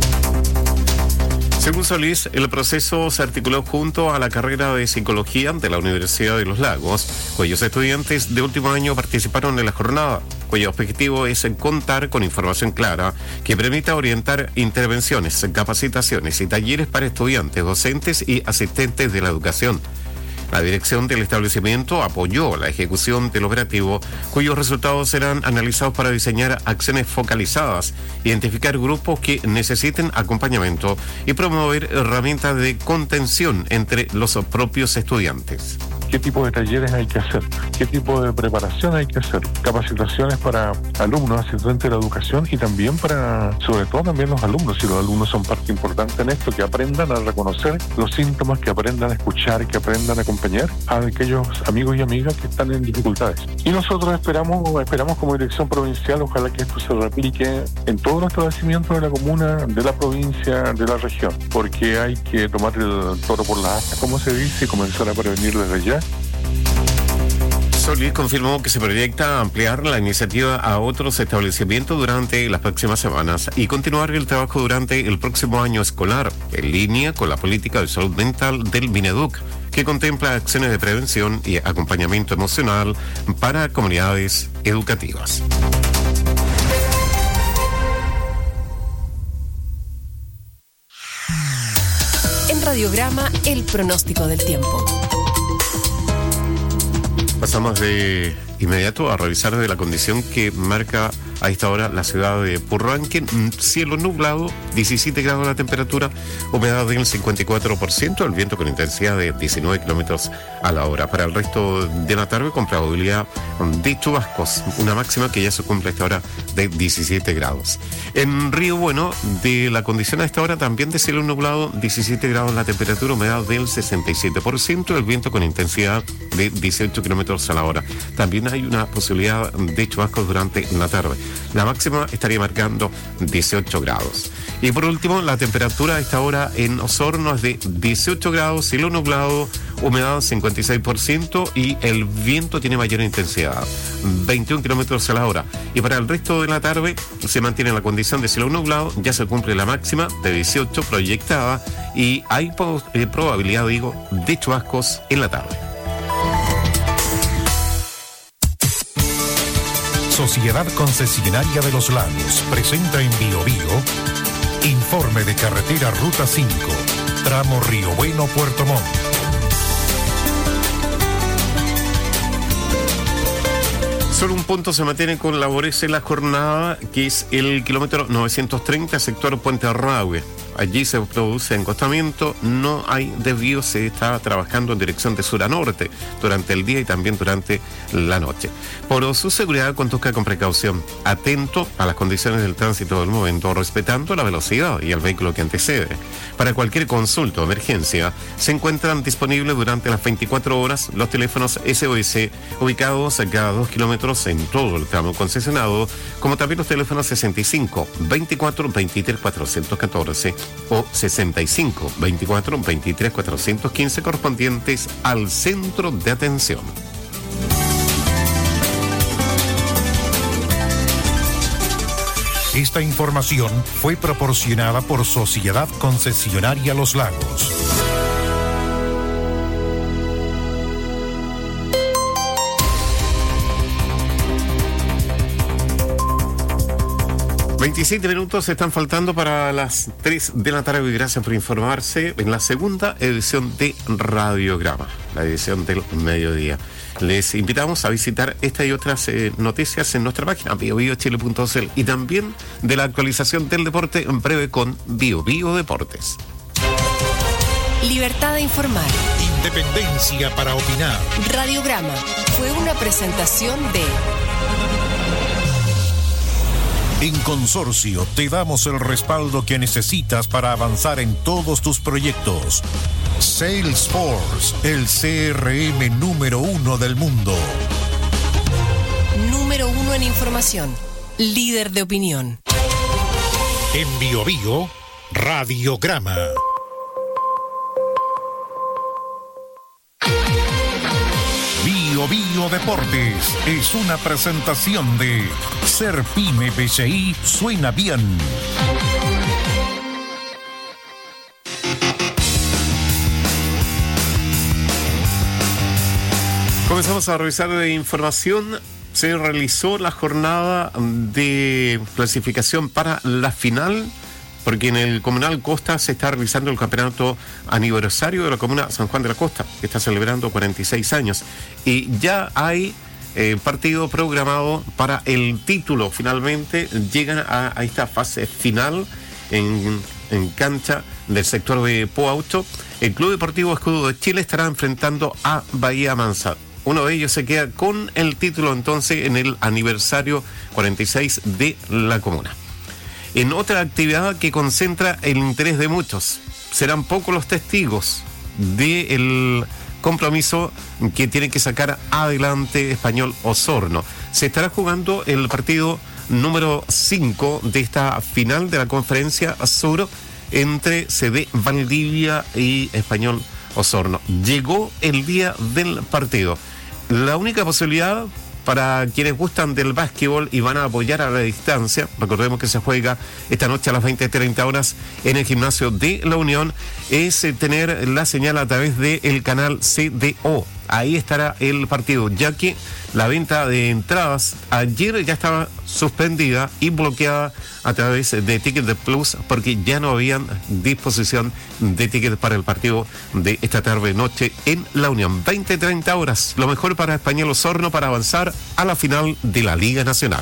Según Solís, el proceso se articuló junto a la carrera de Psicología de la Universidad de Los Lagos, cuyos estudiantes de último año participaron en la jornada, cuyo objetivo es contar con información clara que permita orientar intervenciones, capacitaciones y talleres para estudiantes, docentes y asistentes de la educación. La dirección del establecimiento apoyó la ejecución del operativo, cuyos resultados serán analizados para diseñar acciones focalizadas, identificar grupos que necesiten acompañamiento y promover herramientas de contención entre los propios estudiantes. ¿Qué tipo de talleres hay que hacer? ¿Qué tipo de preparación hay que hacer? Capacitaciones para alumnos, asistentes de la educación y también sobre todo también los alumnos, y los alumnos son parte importante en esto, que aprendan a reconocer los síntomas, que aprendan a escuchar, que aprendan a acompañar a aquellos amigos y amigas que están en dificultades. Y nosotros esperamos como dirección provincial, ojalá que esto se replique en todos los establecimientos de la comuna, de la provincia, de la región, porque hay que tomar el toro por las astas, como se dice, y comenzar a prevenir desde ya. Solís confirmó que se proyecta ampliar la iniciativa a otros establecimientos durante las próximas semanas y continuar el trabajo durante el próximo año escolar, en línea con la política de salud mental del Mineduc, que contempla acciones de prevención y acompañamiento emocional para comunidades educativas. En Radiograma, el pronóstico del tiempo. Pasamos de inmediato a revisar de la condición que marca a esta hora la ciudad de Purranque. Cielo nublado, 17 grados la temperatura, humedad del 54%, el viento con intensidad de 19 kilómetros a la hora. Para el resto de la tarde, con probabilidad de chubascos, una máxima que ya se cumple a esta hora de 17 grados. En Río Bueno, de la condición a esta hora también de cielo nublado, 17 grados la temperatura, humedad del 67%, el viento con intensidad de 18 kilómetros a la hora. También hay una posibilidad de chubascos durante la tarde. La máxima estaría marcando 18 grados. Y por último, la temperatura a esta hora en Osorno es de 18 grados, cielo nublado, humedad 56% y el viento tiene mayor intensidad, 21 kilómetros a la hora. Y para el resto de la tarde se mantiene la condición de cielo nublado, ya se cumple la máxima de 18 proyectada y hay probabilidad, de chubascos en la tarde. Sociedad Concesionaria de los Lagos presenta en Bio informe de carretera Ruta 5, tramo Río Bueno-Puerto Montt. Solo un punto se mantiene con labores en la jornada, que es el kilómetro 930, sector Puente Arrahue. Allí se produce encostamiento, no hay desvío, se está trabajando en dirección de sur a norte durante el día y también durante la noche. Por su seguridad, conduzca con precaución, atento a las condiciones del tránsito del momento, respetando la velocidad y el vehículo que antecede. Para cualquier consulta o emergencia, se encuentran disponibles durante las 24 horas los teléfonos SOS ubicados a cada 2 kilómetros en todo el tramo concesionado, como también los teléfonos 65 24 23 414 o 65 24 23 415 correspondientes al centro de atención. Esta información fue proporcionada por Sociedad Concesionaria Los Lagos. ...27 están faltando para las 3 de la tarde. Y gracias por informarse en la segunda edición de Radiograma, la edición del mediodía. Les invitamos a visitar esta y otras noticias en nuestra página biobiochile.cl y también de la actualización del deporte en breve con Bio Deportes. Libertad de informar. Independencia para opinar. Radiograma fue una presentación de... En Consorcio te damos el respaldo que necesitas para avanzar en todos tus proyectos. Salesforce, el CRM número 1 del mundo. Número 1 en información. Líder de opinión. En Bio Radiograma. Bio Deportes es una presentación de Ser Pyme BCI suena bien. Comenzamos a revisar de información. Se realizó la jornada de clasificación para la final, porque en el Comunal Costa se está realizando el campeonato aniversario de la Comuna San Juan de la Costa, que está celebrando 46 años. Y ya hay partido programado para el título. Finalmente llegan a esta fase final en cancha del sector de Poauto. El Club Deportivo Escudo de Chile estará enfrentando a Bahía Mansa. Uno de ellos se queda con el título entonces en el aniversario 46 de la comuna. En otra actividad que concentra el interés de muchos, serán pocos los testigos del compromiso que tiene que sacar adelante Español Osorno. Se estará jugando el partido número 5 de esta final de la Conferencia Sur entre CD Valdivia y Español Osorno. Llegó el día del partido. La única posibilidad para quienes gustan del básquetbol y van a apoyar a la distancia, recordemos que se juega esta noche a las 20:30 horas en el gimnasio de La Unión, es tener la señal a través del canal CDO. Ahí estará el partido, ya que la venta de entradas ayer ya estaba suspendida y bloqueada a través de Ticket Plus, porque ya no habían disposición de tickets para el partido de esta tarde-noche en La Unión. 20:30 horas, lo mejor para Español Osorno para avanzar a la final de la Liga Nacional.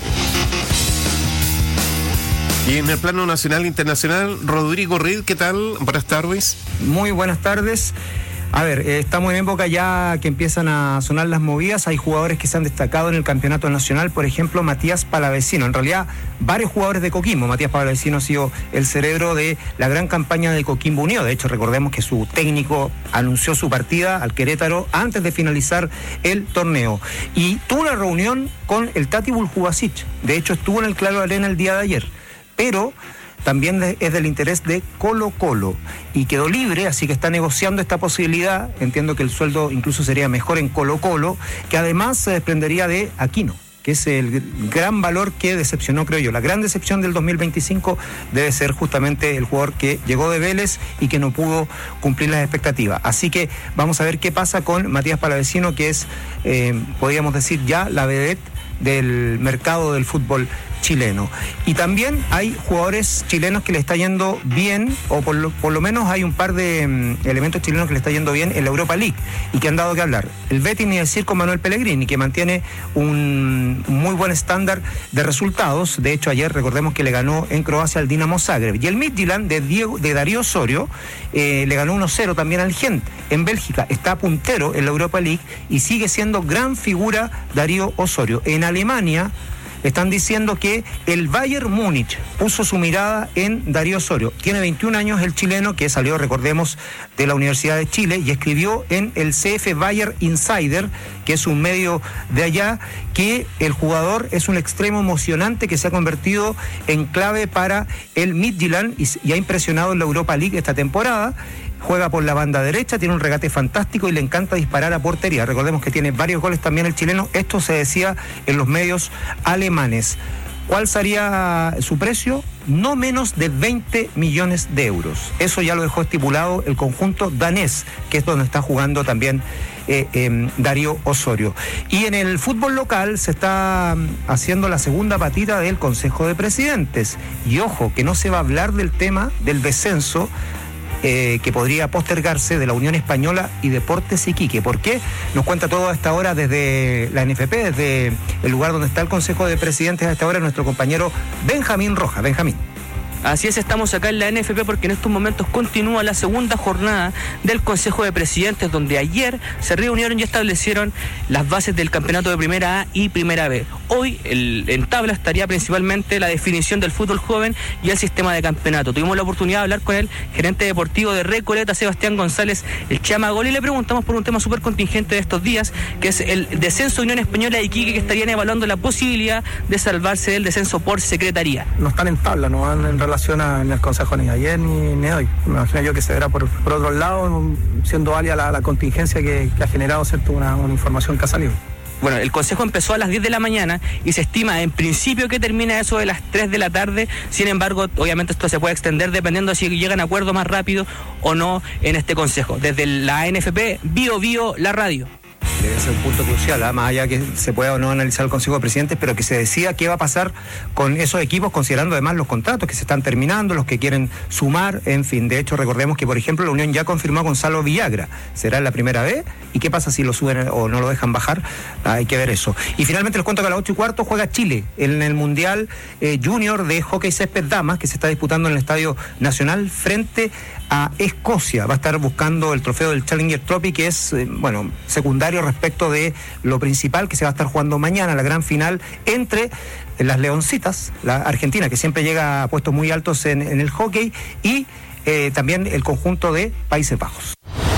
Y en el plano nacional e internacional, Rodrigo Reed, ¿qué tal? Buenas tardes. Muy buenas tardes. A ver, estamos en época ya que empiezan a sonar las movidas. Hay jugadores que se han destacado en el campeonato nacional, por ejemplo, Matías Palavecino. En realidad, varios jugadores de Coquimbo. Matías Palavecino ha sido el cerebro de la gran campaña de Coquimbo Unido. De hecho, recordemos que su técnico anunció su partida al Querétaro antes de finalizar el torneo. Y tuvo una reunión con el Tati Buljubasic. De hecho, estuvo en el Claro Arena el día de ayer. Pero también es del interés de Colo-Colo y quedó libre, así que está negociando esta posibilidad. Entiendo que el sueldo incluso sería mejor en Colo-Colo, que además se desprendería de Aquino, que es el gran valor que decepcionó, creo yo. La gran decepción del 2025 debe ser justamente el jugador que llegó de Vélez y que no pudo cumplir las expectativas. Así que vamos a ver qué pasa con Matías Palavecino, que es, podríamos decir ya, la vedette del mercado del fútbol chileno. Y también hay jugadores chilenos que le está yendo bien, o por lo menos hay un par de elementos chilenos que le está yendo bien en la Europa League y que han dado que hablar. El Betis, ni decir, con Manuel Pellegrini, que mantiene un muy buen estándar de resultados. De hecho, ayer recordemos que le ganó en Croacia al Dinamo Zagreb. Y el Midtjylland de Darío Osorio le ganó 1-0 también al Gent en Bélgica. Está puntero en la Europa League y sigue siendo gran figura Darío Osorio. En Alemania están diciendo que el Bayern Múnich puso su mirada en Darío Osorio. Tiene 21 años el chileno, que salió, recordemos, de la Universidad de Chile y escribió en el CF Bayern Insider, que es un medio de allá, que el jugador es un extremo emocionante que se ha convertido en clave para el Midtjylland y ha impresionado en la Europa League esta temporada. Juega por la banda derecha, tiene un regate fantástico y le encanta disparar a portería. Recordemos que tiene varios goles también el chileno. Esto se decía en los medios alemanes. ¿Cuál sería su precio? No menos de 20 millones de euros. Eso ya lo dejó estipulado el conjunto danés, que es donde está jugando también Darío Osorio. Y en el fútbol local se está haciendo la segunda patita del Consejo de Presidentes. Y ojo, que no se va a hablar del tema del descenso que podría postergarse de la Unión Española y Deportes Iquique. ¿Por qué? Nos cuenta todo a esta hora desde la NFP, desde el lugar donde está el Consejo de Presidentes a esta hora, nuestro compañero Benjamín Rojas. Benjamín. Así es, estamos acá en la NFP porque en estos momentos continúa la segunda jornada del Consejo de Presidentes, donde ayer se reunieron y establecieron las bases del campeonato de Primera A y Primera B. Hoy en tabla estaría principalmente la definición del fútbol joven y el sistema de campeonato. Tuvimos la oportunidad de hablar con el gerente deportivo de Recoleta, Sebastián González, el Chama Gol, y le preguntamos por un tema súper contingente de estos días, que es el descenso de Unión Española de Iquique, que estarían evaluando la posibilidad de salvarse del descenso por secretaría. No están en tabla, no van en relación en el Consejo ni ayer ni hoy. Me imagino yo que se verá por otro lado, siendo válida la contingencia que ha generado, ¿cierto?, una información que ha salido. Bueno, el Consejo empezó a las 10 de la mañana y se estima en principio que termina eso de las 3 de la tarde. Sin embargo, obviamente esto se puede extender dependiendo de si llegan a acuerdos más rápido o no en este Consejo. Desde la NFP, Bio, la radio. Debe ser un punto crucial, más allá que se pueda o no analizar el Consejo de Presidentes, pero que se decida qué va a pasar con esos equipos, considerando además los contratos que se están terminando, los que quieren sumar, en fin. De hecho, recordemos que, por ejemplo, la Unión ya confirmó a Gonzalo Villagra, será en la primera vez, y qué pasa si lo suben o no lo dejan bajar, hay que ver eso. Y finalmente les cuento que a las 8:15 juega Chile en el Mundial Junior de Hockey Césped Damas, que se está disputando en el Estadio Nacional frente a Escocia. Va a estar buscando el trofeo del Challenger Trophy, que es, secundario respecto de lo principal que se va a estar jugando mañana, la gran final entre las Leoncitas, la Argentina, que siempre llega a puestos muy altos en el hockey, y también el conjunto de Países Bajos.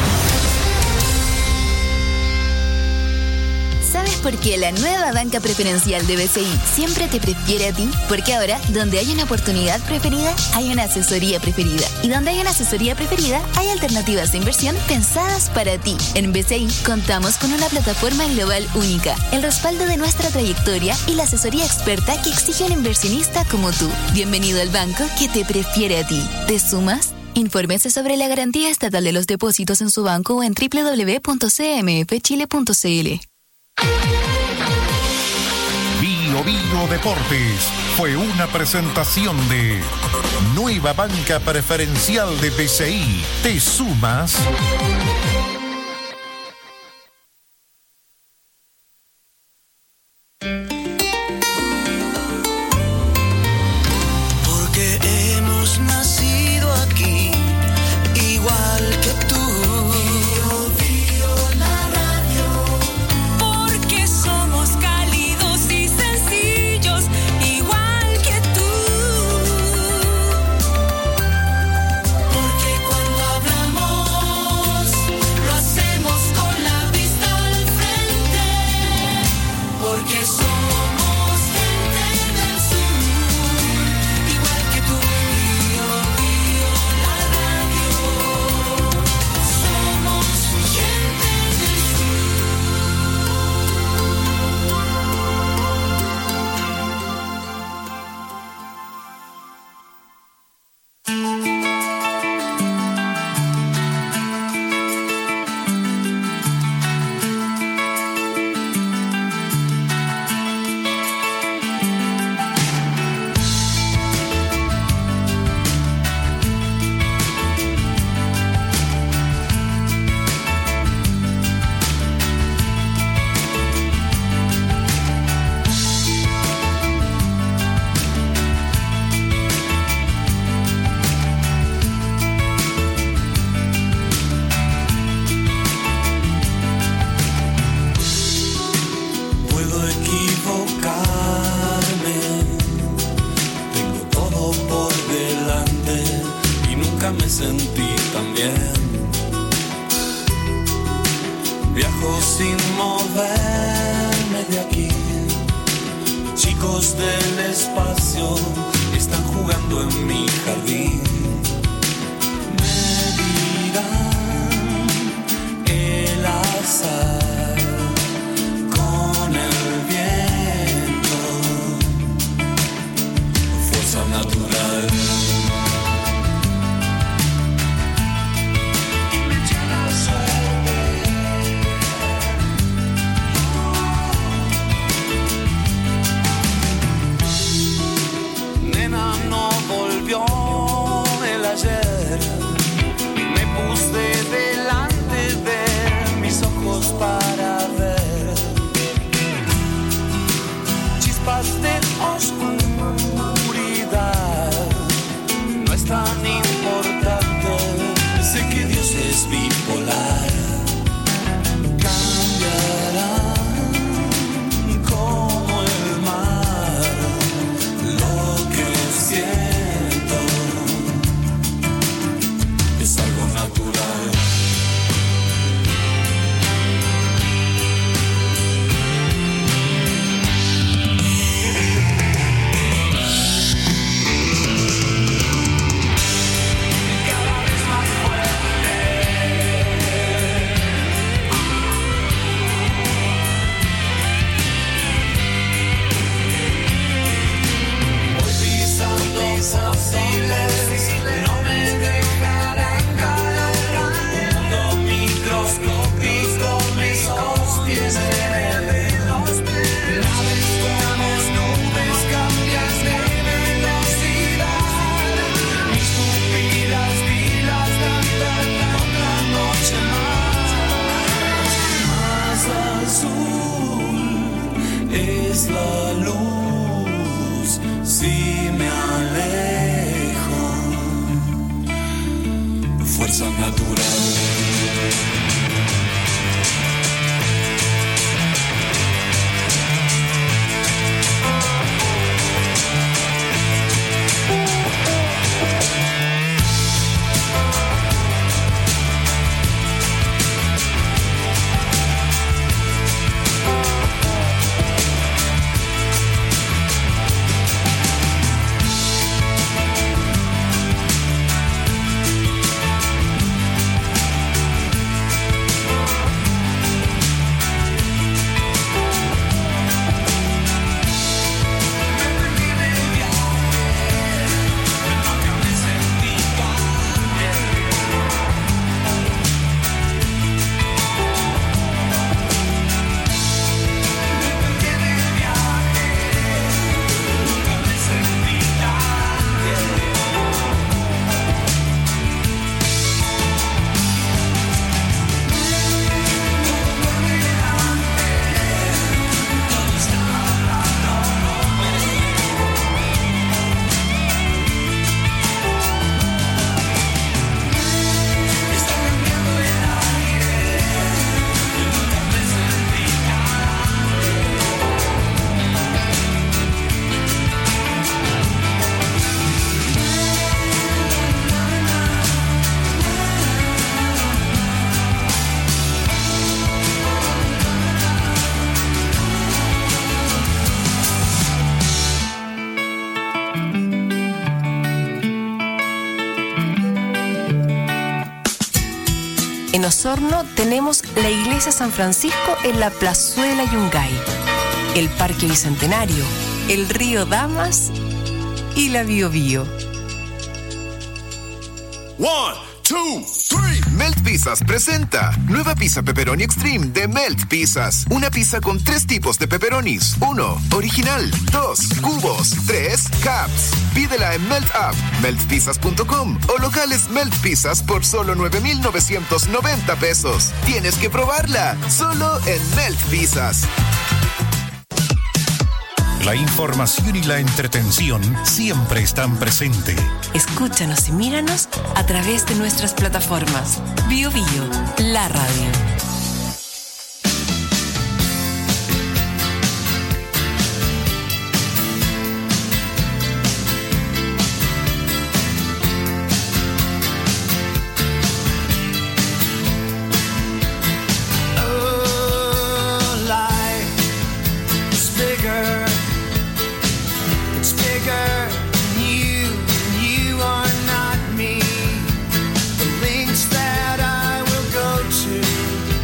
¿Sabes por qué la nueva banca preferencial de BCI siempre te prefiere a ti? Porque ahora, donde hay una oportunidad preferida, hay una asesoría preferida. Y donde hay una asesoría preferida, hay alternativas de inversión pensadas para ti. En BCI contamos con una plataforma global única, el respaldo de nuestra trayectoria y la asesoría experta que exige un inversionista como tú. Bienvenido al banco que te prefiere a ti. ¿Te sumas? Infórmese sobre la garantía estatal de los depósitos en su banco o en www.cmfchile.cl. Bio Deportes fue una presentación de Nueva Banca Preferencial de BCI. ¿Te sumas? Porque hemos nacido aquí, igual que tú. fuerza natural. En Osorno tenemos la Iglesia San Francisco en la Plazuela Yungay, el Parque Bicentenario, el Río Damas y la Biobío. 1, 2, 3. Melt Pizzas presenta nueva pizza pepperoni extreme de Melt Pizzas. Una pizza con 3 tipos de pepperonis. 1, original. 2, cubos. 3, caps. Pídela en Melt App, meltpizzas.com o locales Melt Pizzas por solo 9,990 pesos. Tienes que probarla, solo en Melt Pizzas. La información y la entretención siempre están presentes. Escúchanos y míranos a través de nuestras plataformas. Bio Bio, la radio. That I will go to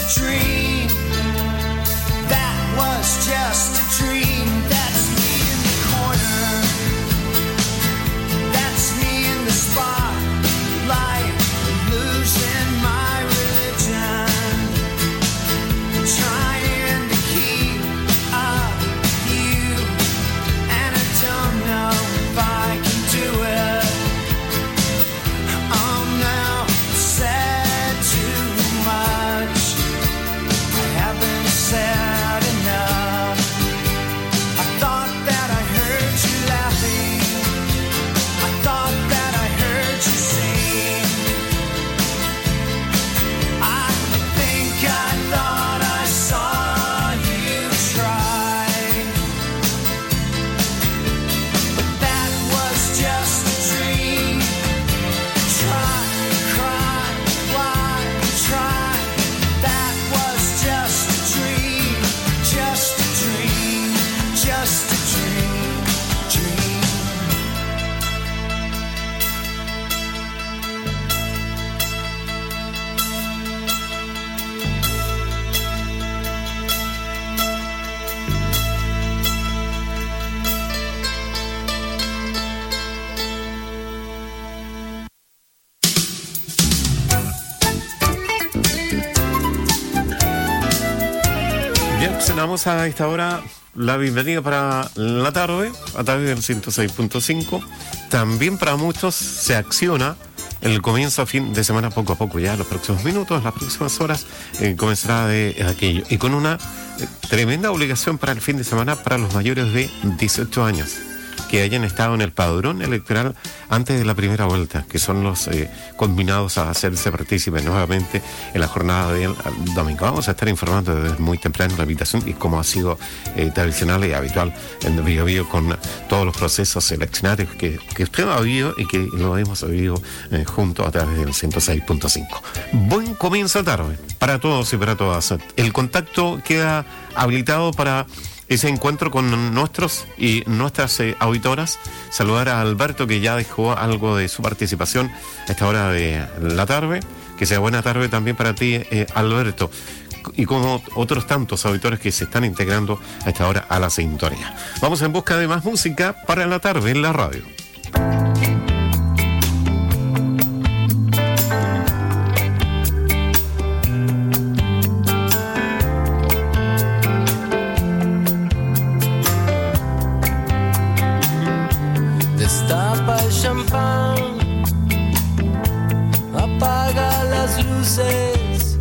a dream. That was just a dream. That's me in the corner. That's me in the spotlight, losing my religion, trying to keep up with you, and I don't know if I can do it. I'm now said too much. I haven't said enough. I thought that I heard you laughing. I thought that I heard you sing. I think I thought I saw you try, but that was just a dream. Try, cry, why try? That was just a dream, just a dream, just a dream, dream. Bien, pues damos a esta hora la bienvenida para la tarde a través del 106.5. También para muchos se acciona el comienzo a fin de semana poco a poco. Ya los próximos minutos, las próximas horas comenzará de aquello. Y con una tremenda obligación para el fin de semana para los mayores de 18 años que hayan estado en el padrón electoral antes de la primera vuelta, que son los combinados a hacerse partícipes nuevamente en la jornada del domingo. Vamos a estar informando desde muy temprano la invitación y como ha sido tradicional y habitual en Bio Bio con todos los procesos eleccionarios que usted ha vivido y que lo hemos vivido junto a través del 106.5. Buen comienzo de tarde para todos y para todas. El contacto queda habilitado para ese encuentro con nuestros y nuestras auditoras. Saludar a Alberto, que ya dejó algo de su participación a esta hora de la tarde. Que sea buena tarde también para ti, Alberto, y como otros tantos auditores que se están integrando a esta hora a la sintonía. Vamos en busca de más música para la tarde en la radio. Destapa el champán, apaga las luces,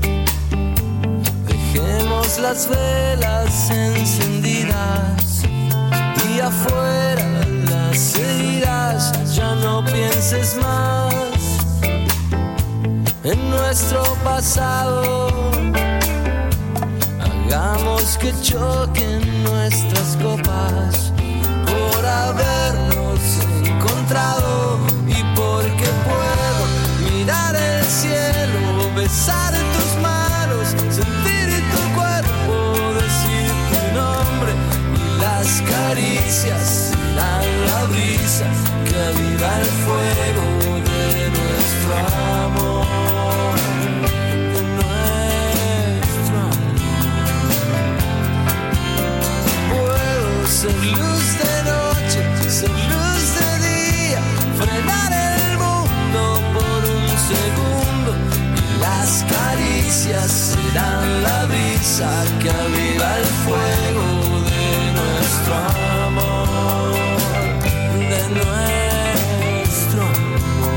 dejemos las velas encendidas y afuera las heridas. Ya no pienses más en nuestro pasado, hagamos que choquen nuestras copas por habernos encontrado y porque puedo mirar el cielo, besar tus manos, sentir tu cuerpo, decir tu nombre y las caricias serán la brisa que aviva el fuego de nuestro amor. Ser luz de noche, ser luz de día, frenar el mundo por un segundo y las caricias serán la brisa que aviva el fuego de nuestro amor, de nuestro amor.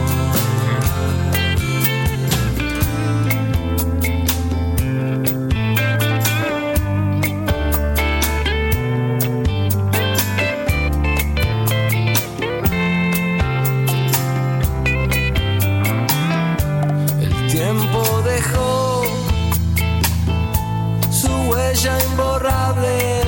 Imborrable,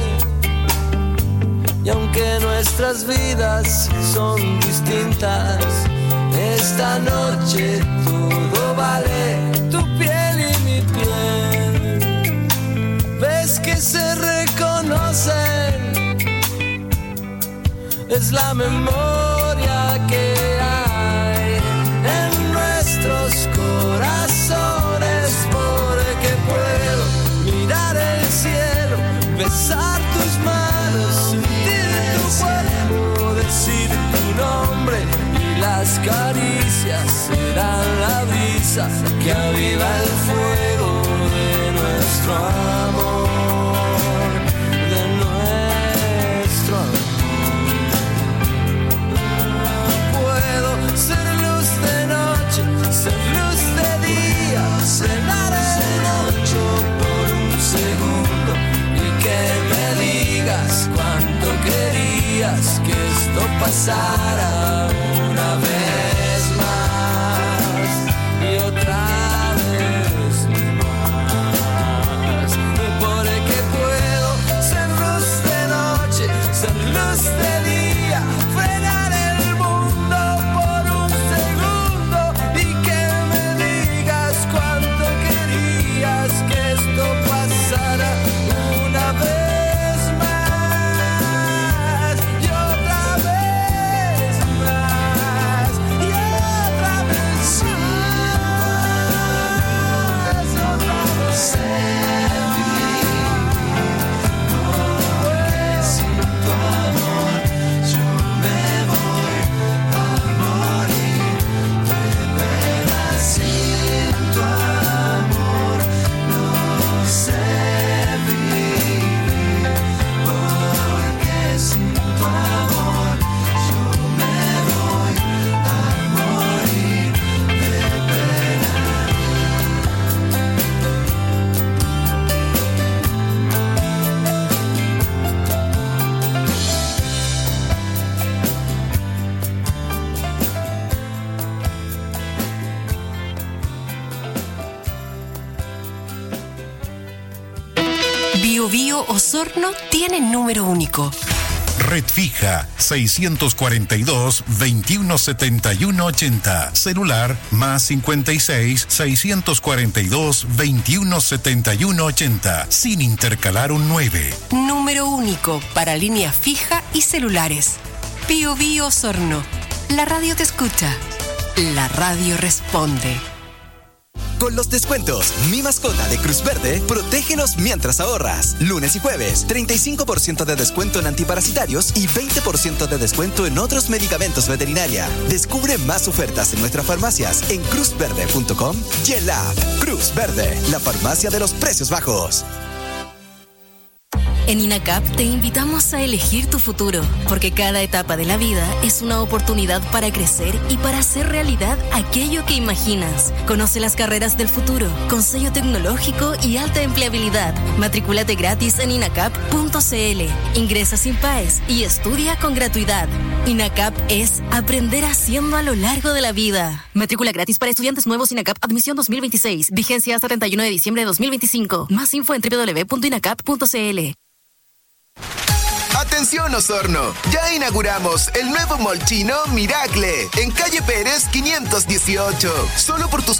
y aunque nuestras vidas son distintas, esta noche todo vale, tu piel y mi piel. Ves que se reconocen, es la memoria que hay en nuestros corazones, porque puedo brasa que aviva el fuego de nuestro amor, de nuestro amor. Puedo ser luz de noche, ser luz de día, cenar el ocho por un segundo y que me digas cuánto querías que esto pasara una vez más y otra vez más, porque puedo ser luz de noche, ser luz de día, frenar el mundo por un segundo y que me digas cuánto querías que esto pasara una vez más y otra vez más y otra vez más, otra vez. Porque sin tu amor yo me voy a morir de pena. Sin tu amor no sé vivir, porque sin tu amor yo me voy a morir de pena. Bio Bio Osorno tiene número único. Red fija 642-217180. Celular más 56-642-217180. Sin intercalar un 9. Número único para línea fija y celulares. Bio Bio Osorno. La radio te escucha. La radio responde. Con los descuentos Mi Mascota de Cruz Verde, protégelos mientras ahorras. Lunes y jueves, 35% de descuento en antiparasitarios y 20% de descuento en otros medicamentos veterinaria. Descubre más ofertas en nuestras farmacias en cruzverde.com y en la app. Cruz Verde, la farmacia de los precios bajos. En INACAP te invitamos a elegir tu futuro, porque cada etapa de la vida es una oportunidad para crecer y para hacer realidad aquello que imaginas. Conoce las carreras del futuro, con sello tecnológico y alta empleabilidad. Matricúlate gratis en inacap.cl. Ingresa sin PAES y estudia con gratuidad. INACAP es aprender haciendo a lo largo de la vida. Matrícula gratis para estudiantes nuevos INACAP Admisión 2026. Vigencia hasta 31 de diciembre de 2025. Más info en www.inacap.cl. Atención Osorno, ya inauguramos el nuevo Mall Chino Miracle en calle Pérez 518. Solo por tus